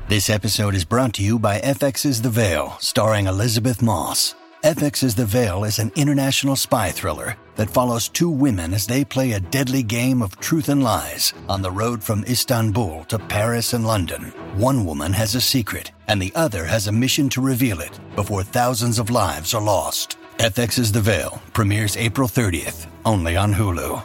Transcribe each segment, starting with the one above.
This episode is brought to you by FX's The Veil, starring Elizabeth Moss. FX's The Veil is an international spy thriller that follows two women as they play a deadly game of truth and lies on the road from Istanbul to Paris and London. One woman has a secret, and the other has a mission to reveal it before thousands of lives are lost. FX's The Veil premieres April 30th, only on Hulu.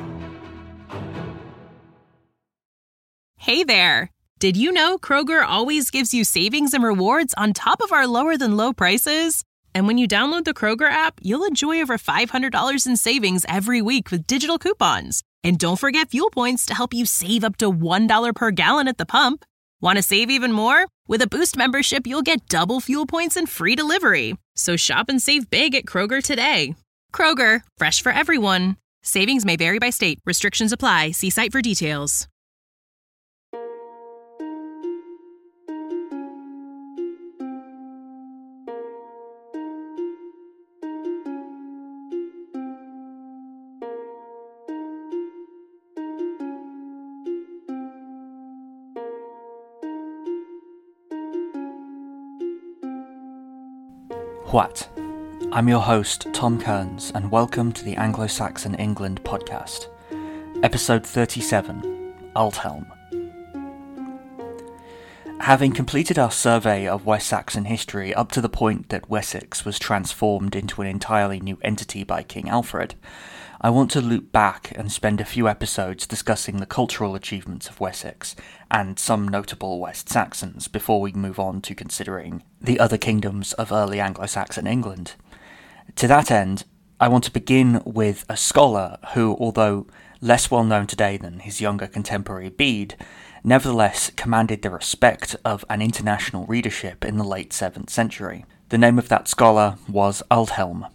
Hey there! Did you know Kroger always gives you savings and rewards on top of our lower-than-low prices? And when you download the Kroger app, you'll enjoy over $500 in savings every week with digital coupons. And don't forget fuel points to help you save up to $1 per gallon at the pump. Want to save even more? With a Boost membership, you'll get double fuel points and free delivery. So shop and save big at Kroger today. Kroger, fresh for everyone. Savings may vary by state. Restrictions apply. See site for details. What? I'm your host, Tom Kearns, and welcome to the Anglo-Saxon England podcast, episode 37, Aldhelm. Having completed our survey of West Saxon history up to the point that Wessex was transformed into an entirely new entity by King Alfred, I want to loop back and spend a few episodes discussing the cultural achievements of Wessex and some notable West Saxons before we move on to considering the other kingdoms of early Anglo-Saxon England. To that end, I want to begin with a scholar who, although less well known today than his younger contemporary Bede, nevertheless commanded the respect of an international readership in the late 7th century. The name of that scholar was Aldhelm.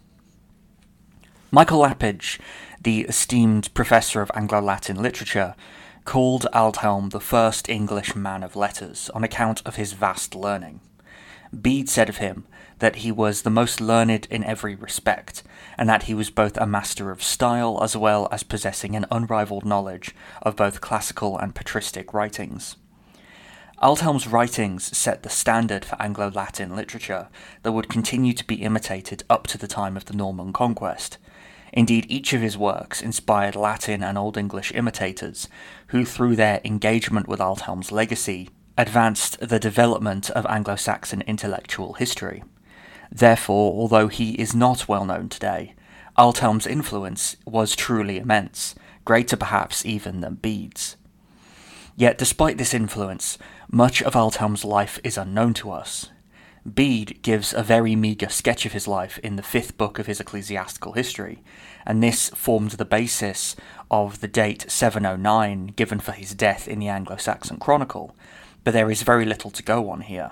Michael Lappage, the esteemed professor of Anglo-Latin literature, called Aldhelm the first English man of letters on account of his vast learning. Bede said of him that he was the most learned in every respect, and that he was both a master of style as well as possessing an unrivalled knowledge of both classical and patristic writings. Aldhelm's writings set the standard for Anglo-Latin literature that would continue to be imitated up to the time of the Norman conquest. Indeed, each of his works inspired Latin and Old English imitators, who through their engagement with Aldhelm's legacy advanced the development of Anglo-Saxon intellectual history. Therefore, although he is not well known today, Aldhelm's influence was truly immense, greater perhaps even than Bede's. Yet despite this influence, much of Aldhelm's life is unknown to us. Bede gives a very meagre sketch of his life in the 5th book of his ecclesiastical history, and this formed the basis of the date 709 given for his death in the Anglo-Saxon Chronicle, but there is very little to go on here.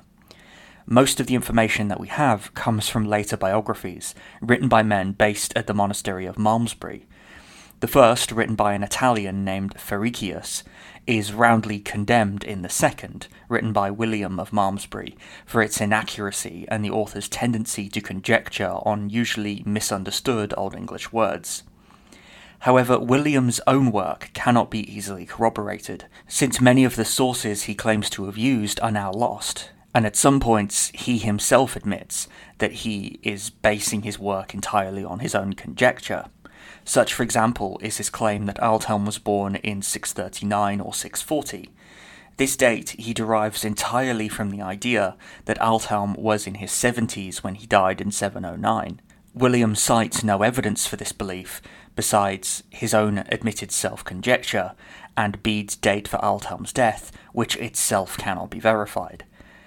Most of the information that we have comes from later biographies, written by men based at the monastery of Malmesbury. The first, written by an Italian named Fericius, is roundly condemned in the second, written by William of Malmesbury, for its inaccuracy and the author's tendency to conjecture on usually misunderstood Old English words. However, William's own work cannot be easily corroborated, since many of the sources he claims to have used are now lost, and at some points he himself admits that he is basing his work entirely on his own conjecture. Such, for example, is his claim that Aldhelm was born in 639 or 640. This date he derives entirely from the idea that Aldhelm was in his 70s when he died in 709. William cites no evidence for this belief, besides his own admitted self-conjecture, and Bede's date for Aldhelm's death, which itself cannot be verified.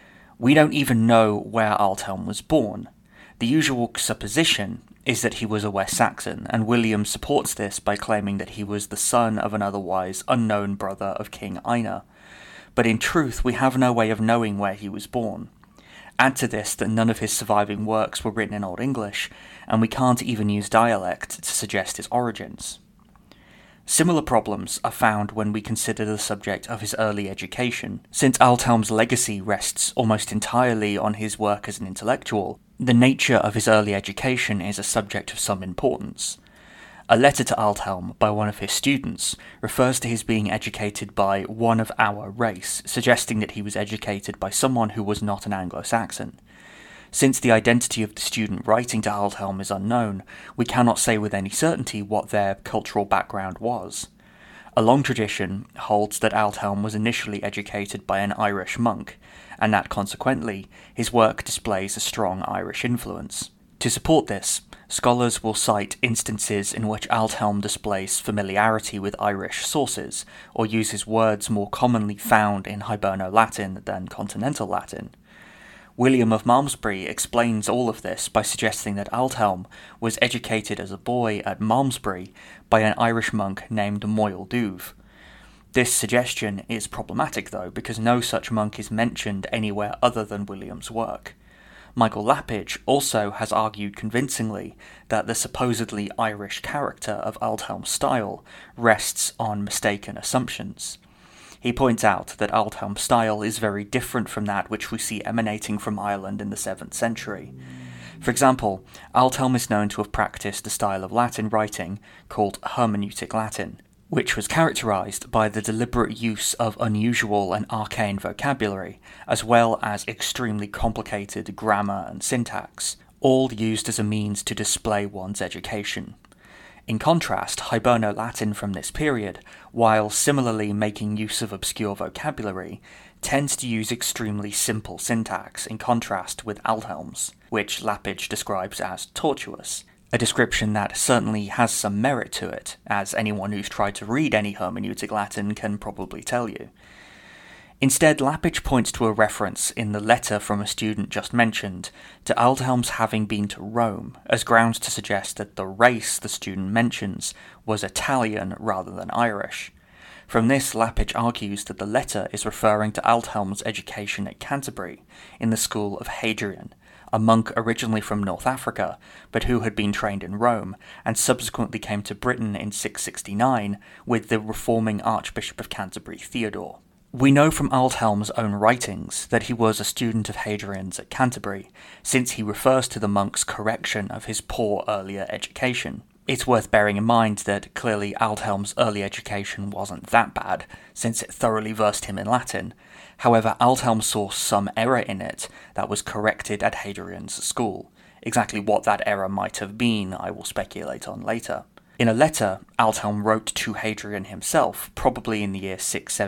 We don't even know where Aldhelm was born. The usual supposition is that he was a West Saxon, and William supports this by claiming that he was the son of an otherwise unknown brother of King Einar. But in truth, we have no way of knowing where he was born. Add to this that none of his surviving works were written in Old English, and we can't even use dialect to suggest his origins. Similar problems are found when we consider the subject of his early education. Since Aldhelm's legacy rests almost entirely on his work as an intellectual, the nature of his early education is a subject of some importance. A letter to Aldhelm by one of his students refers to his being educated by one of our race, suggesting that he was educated by someone who was not an Anglo-Saxon. Since the identity of the student writing to Aldhelm is unknown, we cannot say with any certainty what their cultural background was. A long tradition holds that Aldhelm was initially educated by an Irish monk, and that consequently his work displays a strong Irish influence. To support this, scholars will cite instances in which Aldhelm displays familiarity with Irish sources, or uses words more commonly found in Hiberno-Latin than Continental Latin. William of Malmesbury explains all of this by suggesting that Aldhelm was educated as a boy at Malmesbury by an Irish monk named Moel Douv. This suggestion is problematic though, because no such monk is mentioned anywhere other than William's work. Michael Lappage also has argued convincingly that the supposedly Irish character of Aldhelm's style rests on mistaken assumptions. He points out that Aldhelm's style is very different from that which we see emanating from Ireland in the 7th century. For example, Aldhelm is known to have practiced a style of Latin writing called hermeneutic Latin, which was characterized by the deliberate use of unusual and arcane vocabulary, as well as extremely complicated grammar and syntax, all used as a means to display one's education. In contrast, Hiberno-Latin from this period, while similarly making use of obscure vocabulary, tends to use extremely simple syntax in contrast with Aldhelm's, which Lappage describes as tortuous, a description that certainly has some merit to it, as anyone who's tried to read any hermeneutic Latin can probably tell you. Instead, Lappage points to a reference in the letter from a student just mentioned to Aldhelm's having been to Rome as grounds to suggest that the race the student mentions was Italian rather than Irish. From this, Lappage argues that the letter is referring to Aldhelm's education at Canterbury, in the school of Hadrian, a monk originally from North Africa, but who had been trained in Rome, and subsequently came to Britain in 669 with the reforming Archbishop of Canterbury, Theodore. We know from Aldhelm's own writings that he was a student of Hadrian's at Canterbury, since he refers to the monk's correction of his poor earlier education. It's worth bearing in mind that clearly Aldhelm's early education wasn't that bad, since it thoroughly versed him in Latin. However, Aldhelm saw some error in it that was corrected at Hadrian's school. Exactly what that error might have been, I will speculate on later. In a letter Aldhelm wrote to Hadrian himself, probably in the year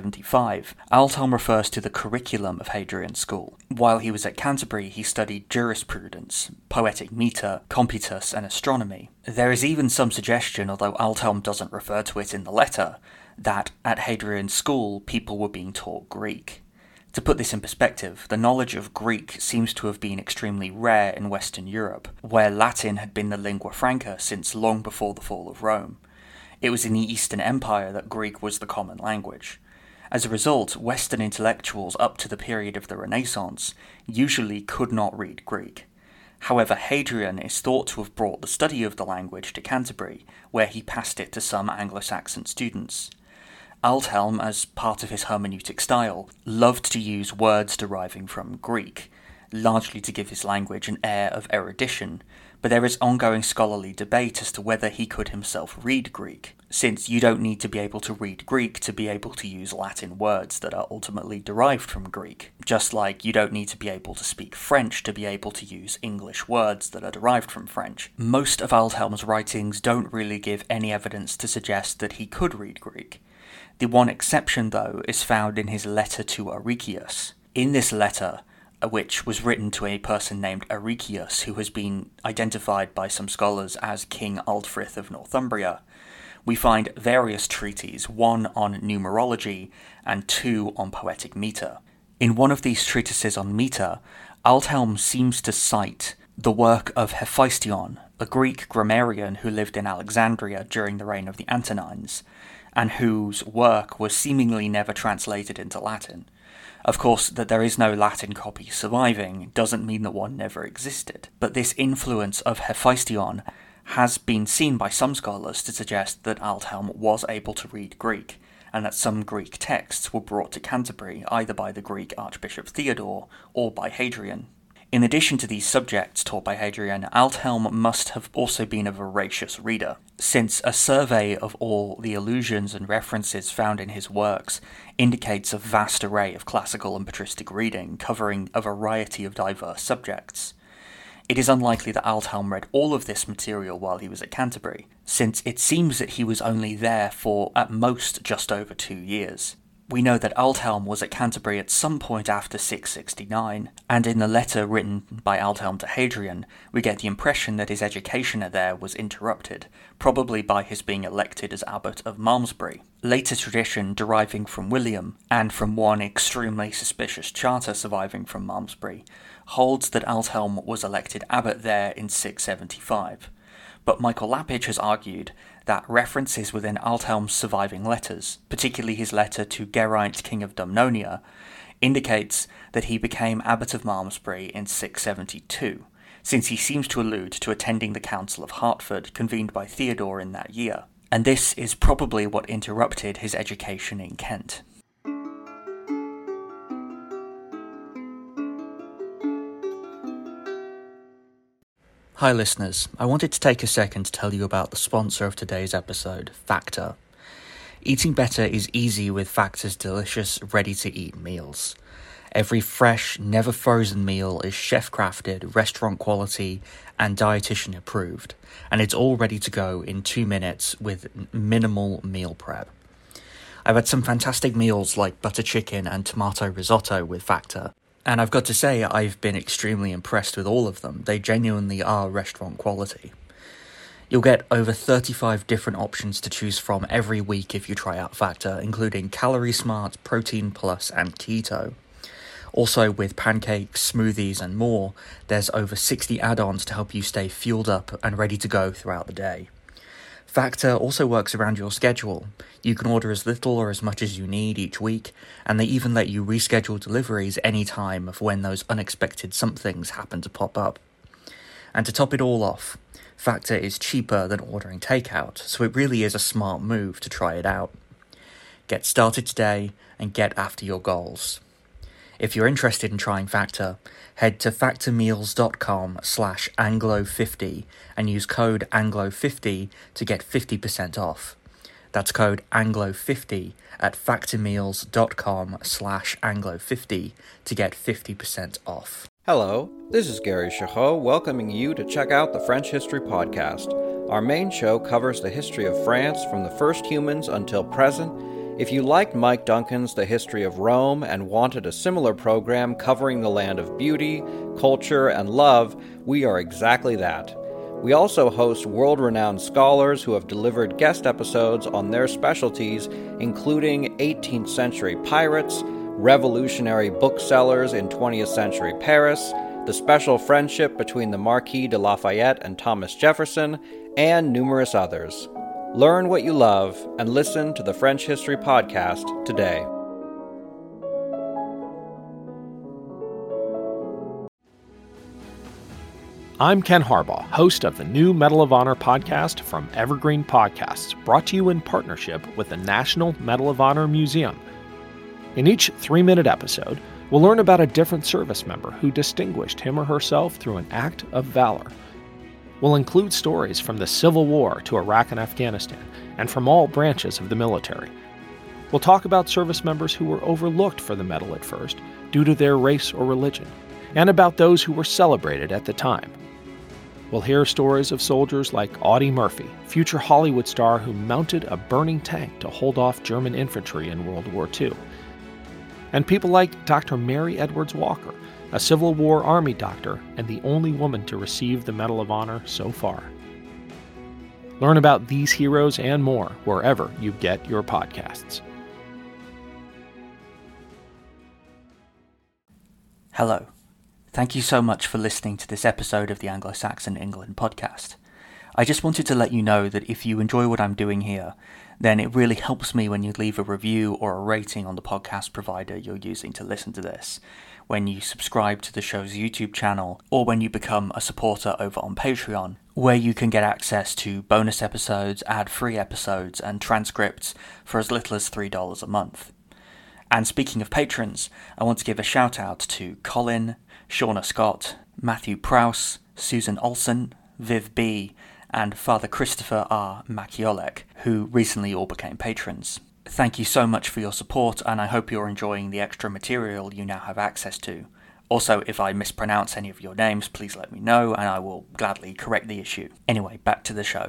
675, Aldhelm refers to the curriculum of Hadrian's school. While he was at Canterbury, he studied jurisprudence, poetic meter, computus, and astronomy. There is even some suggestion, although Aldhelm doesn't refer to it in the letter, that at Hadrian's school people were being taught Greek. To put this in perspective, the knowledge of Greek seems to have been extremely rare in Western Europe, where Latin had been the lingua franca since long before the fall of Rome. It was in the Eastern Empire that Greek was the common language. As a result, Western intellectuals up to the period of the Renaissance usually could not read Greek. However, Hadrian is thought to have brought the study of the language to Canterbury, where he passed it to some Anglo-Saxon students. Aldhelm, as part of his hermeneutic style, loved to use words deriving from Greek, largely to give his language an air of erudition, but there is ongoing scholarly debate as to whether he could himself read Greek, since you don't need to be able to read Greek to be able to use Latin words that are ultimately derived from Greek, just like you don't need to be able to speak French to be able to use English words that are derived from French. Most of Aldhelm's writings don't really give any evidence to suggest that he could read Greek. The one exception, though, is found in his letter to Arichius. In this letter, which was written to a person named Arichius, who has been identified by some scholars as King Aldfrith of Northumbria, we find various treatises, one on numerology and two on poetic meter. In one of these treatises on meter, Aldhelm seems to cite the work of Hephaestion, a Greek grammarian who lived in Alexandria during the reign of the Antonines, and whose work was seemingly never translated into Latin. Of course, that there is no Latin copy surviving doesn't mean that one never existed, but this influence of Hephaestion has been seen by some scholars to suggest that Aldhelm was able to read Greek, and that some Greek texts were brought to Canterbury either by the Greek Archbishop Theodore or by Hadrian. In addition to these subjects taught by Hadrian, Aldhelm must have also been a voracious reader, since a survey of all the allusions and references found in his works indicates a vast array of classical and patristic reading covering a variety of diverse subjects. It is unlikely that Aldhelm read all of this material while he was at Canterbury, since it seems that he was only there for, at most, just over 2 years. We know that Aldhelm was at Canterbury at some point after 669, and in the letter written by Aldhelm to Hadrian, we get the impression that his education there was interrupted, probably by his being elected as Abbot of Malmesbury. Later tradition deriving from William, and from one extremely suspicious charter surviving from Malmesbury, holds that Aldhelm was elected abbot there in 675. But Michael Lapidge has argued that references within Aldhelm's surviving letters, particularly his letter to Geraint, King of Dumnonia, indicates that he became Abbot of Malmesbury in 672, since he seems to allude to attending the Council of Hertford convened by Theodore in that year, and this is probably what interrupted his education in Kent. Hi listeners, I wanted to take a second to tell you about the sponsor of today's episode, Factor. Eating better is easy with Factor's delicious, ready-to-eat meals. Every fresh, never frozen meal is chef-crafted, restaurant quality, and dietitian approved, and it's all ready to go in 2 minutes with minimal meal prep. I've had some fantastic meals like butter chicken and tomato risotto with Factor, and I've got to say, I've been extremely impressed with all of them. They genuinely are restaurant quality. You'll get over 35 different options to choose from every week if you try out Factor, including Calorie Smart, Protein Plus, and Keto. Also, with pancakes, smoothies, and more, there's over 60 add-ons to help you stay fueled up and ready to go throughout the day. Factor also works around your schedule. You can order as little or as much as you need each week, and they even let you reschedule deliveries any time of when those unexpected somethings happen to pop up. And to top it all off, Factor is cheaper than ordering takeout, so it really is a smart move to try it out. Get started today and get after your goals. If you're interested in trying Factor, head to factormeals.com/Anglo50 and use code Anglo50 to get 50% off. That's code Anglo50 at factormeals.com/Anglo50 to get 50% off. Hello, this is Gary Chahot welcoming you to check out the French History Podcast. Our main show covers the history of France from the first humans until present. If you liked Mike Duncan's The History of Rome and wanted a similar program covering the land of beauty, culture, and love, we are exactly that. We also host world-renowned scholars who have delivered guest episodes on their specialties, including 18th century pirates, revolutionary booksellers in 20th century Paris, the special friendship between the Marquis de Lafayette and Thomas Jefferson, and numerous others. Learn what you love and listen to the French History Podcast today. I'm Ken Harbaugh, host of the new Medal of Honor podcast from Evergreen Podcasts, brought to you in partnership with the National Medal of Honor Museum. In each 3-minute episode, we'll learn about a different service member who distinguished him or herself through an act of valor. We'll include stories from the Civil War to Iraq and Afghanistan, and from all branches of the military. We'll talk about service members who were overlooked for the medal at first due to their race or religion, and about those who were celebrated at the time. We'll hear stories of soldiers like Audie Murphy, future Hollywood star who mounted a burning tank to hold off German infantry in World War II. And people like Dr. Mary Edwards Walker, a Civil War Army doctor and the only woman to receive the Medal of Honor so far. Learn about these heroes and more wherever you get your podcasts. Hello. Thank you so much for listening to this episode of the Anglo-Saxon England podcast. I just wanted to let you know that if you enjoy what I'm doing here, then it really helps me when you leave a review or a rating on the podcast provider you're using to listen to this, when you subscribe to the show's YouTube channel, or when you become a supporter over on Patreon, where you can get access to bonus episodes, ad-free episodes, and transcripts for as little as $3 a month. And speaking of patrons, I want to give a shout out to Colin, Shauna Scott, Matthew Prowse, Susan Olsen, Viv B, and Father Christopher R. Maciolek, who recently all became patrons. Thank you so much for your support, and I hope you're enjoying the extra material you now have access to. Also, if I mispronounce any of your names, please let me know, and I will gladly correct the issue. Anyway, back to the show.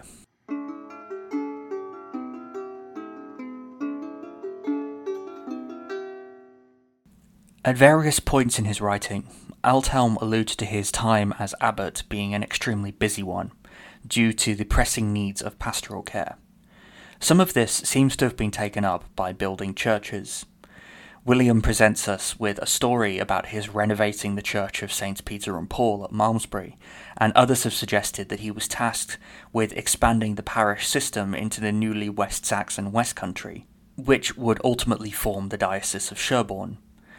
At various points in his writing, Aldhelm alludes to his time as abbot being an extremely busy one, due to the pressing needs of pastoral care. Some of this seems to have been taken up by building churches. William presents us with a story about his renovating the church of Saints Peter and Paul at Malmesbury, and others have suggested that he was tasked with expanding the parish system into the newly West Saxon West Country, which would ultimately form the Diocese of Sherborne.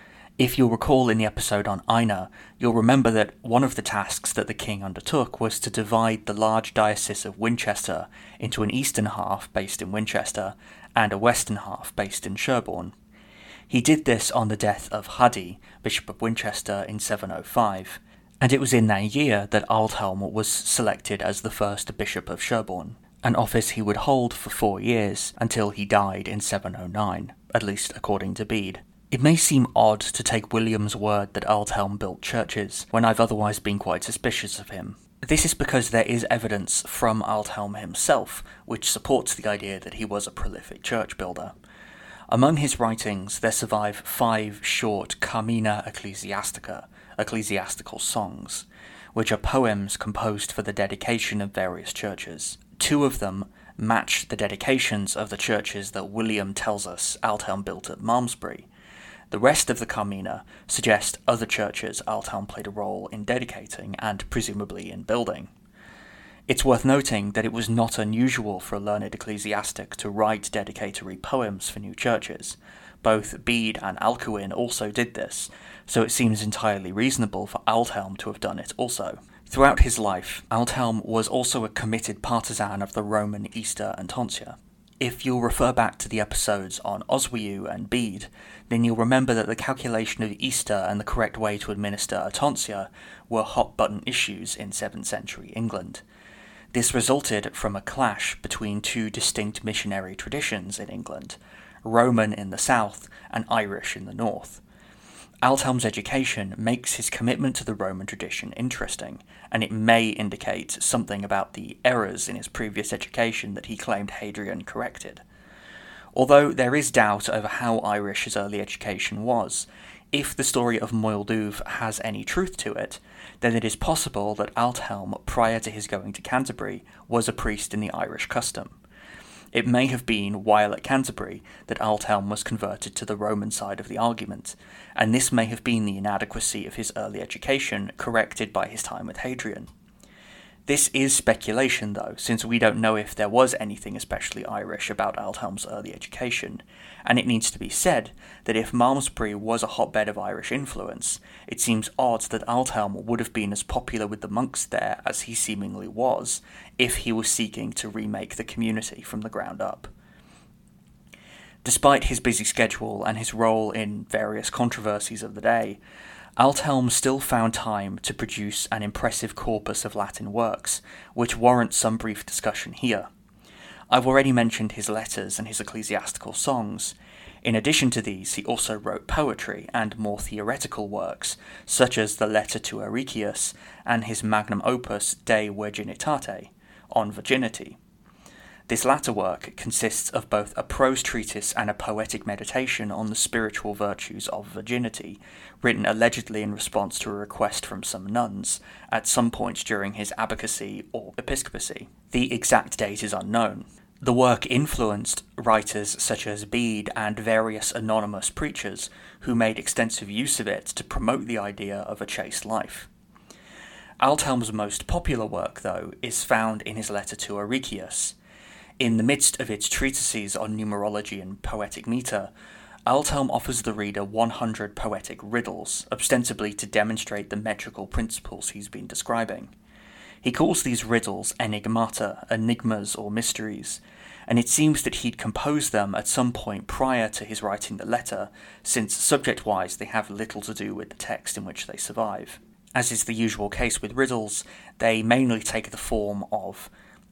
If you'll recall in the episode on Einar, you'll remember that one of the tasks that the king undertook was to divide the large diocese of Winchester into an eastern half based in Winchester and a western half based in Sherborne. He did this on the death of Huddy, Bishop of Winchester, in 705, and it was in that year that Aldhelm was selected as the first Bishop of Sherborne, an office he would hold for 4 years until he died in 709, at least according to Bede. It may seem odd to take William's word that Aldhelm built churches, when I've otherwise been quite suspicious of him. This is because there is evidence from Aldhelm himself which supports the idea that he was a prolific church builder. Among his writings there survive 5 short Carmina Ecclesiastica, ecclesiastical songs, which are poems composed for the dedication of various churches. 2 of them match the dedications of the churches that William tells us Aldhelm built at Malmesbury. The rest of the Carmina suggest other churches Aldhelm played a role in dedicating and presumably in building. It's worth noting that it was not unusual for a learned ecclesiastic to write dedicatory poems for new churches. Both Bede and Alcuin also did this, so it seems entirely reasonable for Aldhelm to have done it also. Throughout his life, Aldhelm was also a committed partisan of the Roman Easter and Tonsure. If you'll refer back to the episodes on Oswiu and Bede, then you'll remember that the calculation of Easter and the correct way to administer a tonsure were hot-button issues in 7th century England. This resulted from a clash between 2 distinct missionary traditions in England, Roman in the south and Irish in the north. Aldhelm's education makes his commitment to the Roman tradition interesting, and it may indicate something about the errors in his previous education that he claimed Hadrian corrected. Although there is doubt over how Irish his early education was, if the story of Moilduf has any truth to it, then it is possible that Aldhelm, prior to his going to Canterbury, was a priest in the Irish custom. It may have been while at Canterbury that Aldhelm was converted to the Roman side of the argument, and this may have been the inadequacy of his early education corrected by his time with Hadrian. This is speculation though, since we don't know if there was anything especially Irish about Aldhelm's early education, and it needs to be said that if Malmesbury was a hotbed of Irish influence, it seems odd that Aldhelm would have been as popular with the monks there as he seemingly was, if he was seeking to remake the community from the ground up. Despite his busy schedule and his role in various controversies of the day, Aldhelm still found time to produce an impressive corpus of Latin works, which warrants some brief discussion here. I've already mentioned his letters and his ecclesiastical songs. In addition to these, he also wrote poetry and more theoretical works, such as the Letter to Arichius and his magnum opus De Virginitate, on virginity. This latter work consists of both a prose treatise and a poetic meditation on the spiritual virtues of virginity, written allegedly in response to a request from some nuns, at some point during his abbacy or episcopacy. The exact date is unknown. The work influenced writers such as Bede and various anonymous preachers, who made extensive use of it to promote the idea of a chaste life. Aldhelm's most popular work, though, is found in his letter to Arichius. In the midst of its treatises on numerology and poetic meter, Aldhelm offers the reader 100 poetic riddles, ostensibly to demonstrate the metrical principles he's been describing. He calls these riddles enigmata, enigmas or mysteries, and it seems that he'd composed them at some point prior to his writing the letter, since subject-wise they have little to do with the text in which they survive. As is the usual case with riddles, they mainly take the form of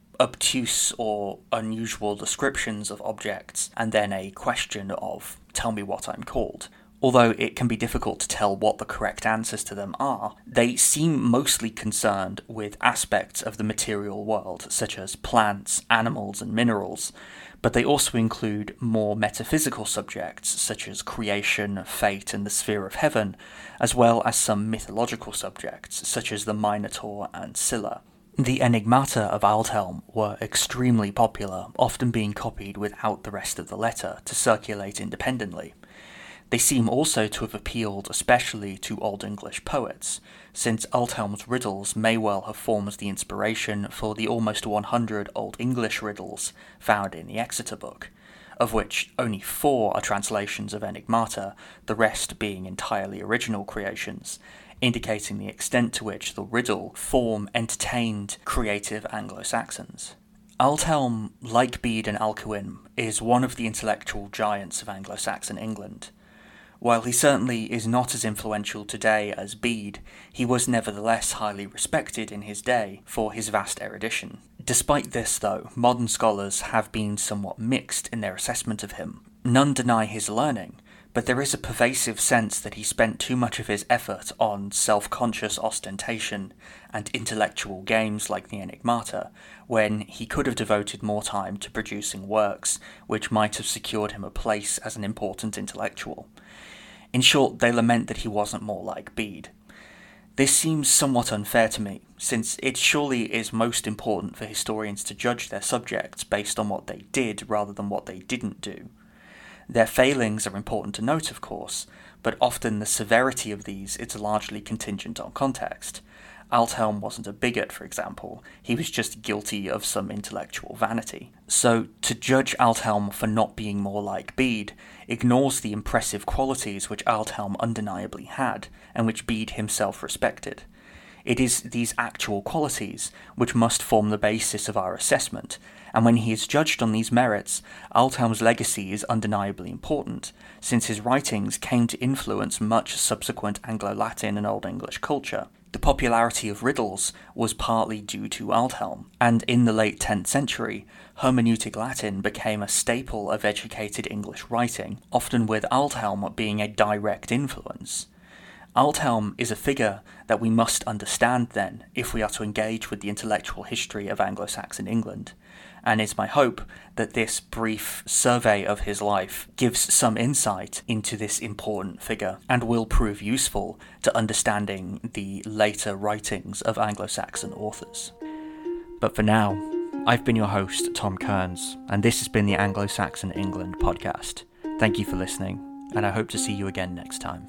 obtuse or unusual descriptions of objects, and then a question of, tell me what I'm called. Although it can be difficult to tell what the correct answers to them are, they seem mostly concerned with aspects of the material world, such as plants, animals, and minerals, but they also include more metaphysical subjects, such as creation, fate, and the sphere of heaven, as well as some mythological subjects, such as the Minotaur and Scylla. The enigmata of Aldhelm were extremely popular, often being copied without the rest of the letter to circulate independently. They seem also to have appealed especially to Old English poets, since Aldhelm's riddles may well have formed the inspiration for the almost 100 Old English riddles found in the Exeter book, of which only 4 are translations of enigmata, the rest being entirely original creations, indicating the extent to which the riddle form entertained creative Anglo-Saxons. Aldhelm, like Bede and Alcuin, is one of the intellectual giants of Anglo-Saxon England. While he certainly is not as influential today as Bede, he was nevertheless highly respected in his day for his vast erudition. Despite this, though, modern scholars have been somewhat mixed in their assessment of him. None deny his learning, but there is a pervasive sense that he spent too much of his effort on self-conscious ostentation and intellectual games like the Enigmata, when he could have devoted more time to producing works which might have secured him a place as an important intellectual. In short, they lament that he wasn't more like Bede. This seems somewhat unfair to me, since it surely is most important for historians to judge their subjects based on what they did rather than what they didn't do. Their failings are important to note, of course, but often the severity of these is largely contingent on context. Aldhelm wasn't a bigot, for example, he was just guilty of some intellectual vanity. So, to judge Aldhelm for not being more like Bede ignores the impressive qualities which Aldhelm undeniably had, and which Bede himself respected. It is these actual qualities which must form the basis of our assessment, and when he is judged on these merits, Aldhelm's legacy is undeniably important, since his writings came to influence much subsequent Anglo-Latin and Old English culture. The popularity of riddles was partly due to Aldhelm, and in the late 10th century, hermeneutic Latin became a staple of educated English writing, often with Aldhelm being a direct influence. Aldhelm is a figure that we must understand then, if we are to engage with the intellectual history of Anglo-Saxon England, and it's my hope that this brief survey of his life gives some insight into this important figure, and will prove useful to understanding the later writings of Anglo-Saxon authors. But for now, I've been your host, Tom Kearns, and this has been the Anglo-Saxon England podcast. Thank you for listening, and I hope to see you again next time.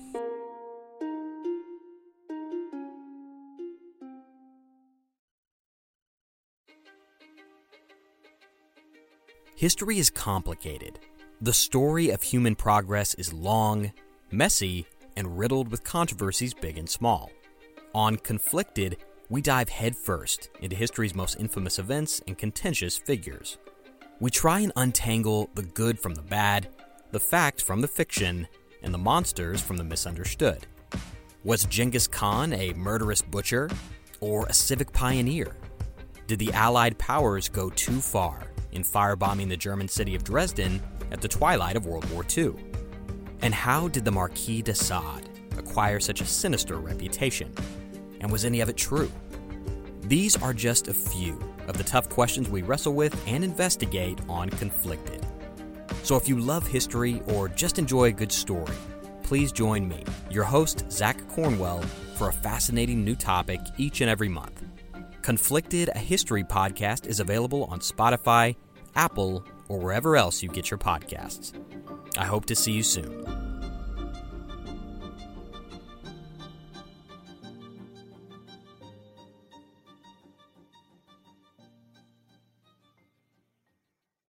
History is complicated. The story of human progress is long, messy, and riddled with controversies big and small. On Conflicted, we dive headfirst into history's most infamous events and contentious figures. We try and untangle the good from the bad, the fact from the fiction, and the monsters from the misunderstood. Was Genghis Khan a murderous butcher or a civic pioneer? Did the Allied powers go too far in firebombing the German city of Dresden at the twilight of World War II? And how did the Marquis de Sade acquire such a sinister reputation? And was any of it true? These are just a few of the tough questions we wrestle with and investigate on Conflicted. So if you love history or just enjoy a good story, please join me, your host, Zach Cornwell, for a fascinating new topic each and every month. Conflicted, a history podcast, is available on Spotify, Apple, or wherever else you get your podcasts. I hope to see you soon.